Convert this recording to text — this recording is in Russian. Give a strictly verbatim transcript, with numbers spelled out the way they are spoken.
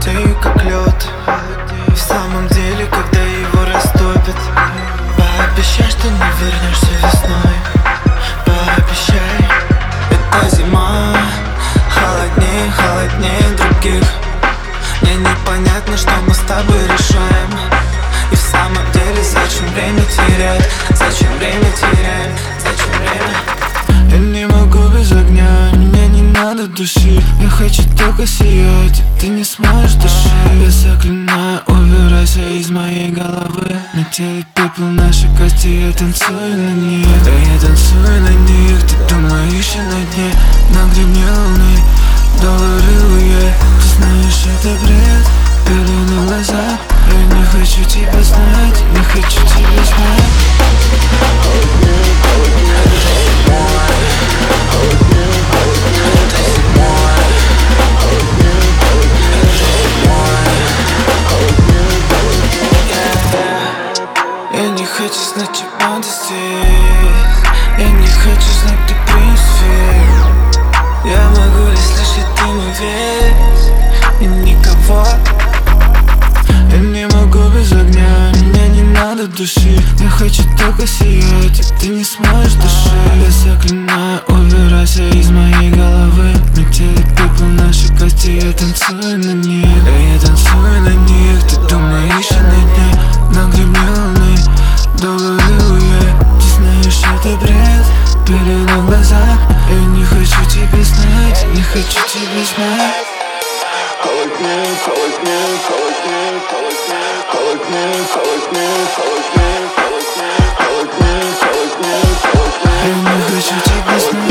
холодею, как лед. В самом деле, когда его растопит, пообещай, что не вернешься весной. Пообещай. Это зима, холоднее, холоднее других. Мне непонятно, что мы с тобой решаем. И в самом деле, зачем время терять? Зачем время терять? Зачем время? Я не могу без огня, меня не надо душить. Я хочу только сиять, и ты не сможешь дышать. Я заклинаю, убирайся из моей головы. На теле пепел, наши кости, я танцую на них. Да я танцую на них, ты думаешь на дне. На гребне луны доллары уе. Ты знаешь, это бред, пелены в глаза. Я не хочу тебя знать, не хочу тебя знать. Я не хочу знать, чего ты здесь. Я не хочу знать, ты принц свет. Я могу лишь слышать дым и весь, и никого. Я не могу без огня, меня не надо душить. Я хочу только сиять, и ты не сможешь дышать. Я заклинаю, убирайся из моей головы. На теле пепел, наши кости, я танцую на них. Да я танцую на них, ты думаешь на дне. На гребне луны доллары уе. Ты знаешь, это бред, пелена в глазах. Я не хочу тебя знать, не хочу тебя знать. Холоднее, холоднее, холоднее, холоднее, холоднее, холоднее, холоднее, холоднее, холоднее, холоднее, холоднее. Я не хочу тебя знать.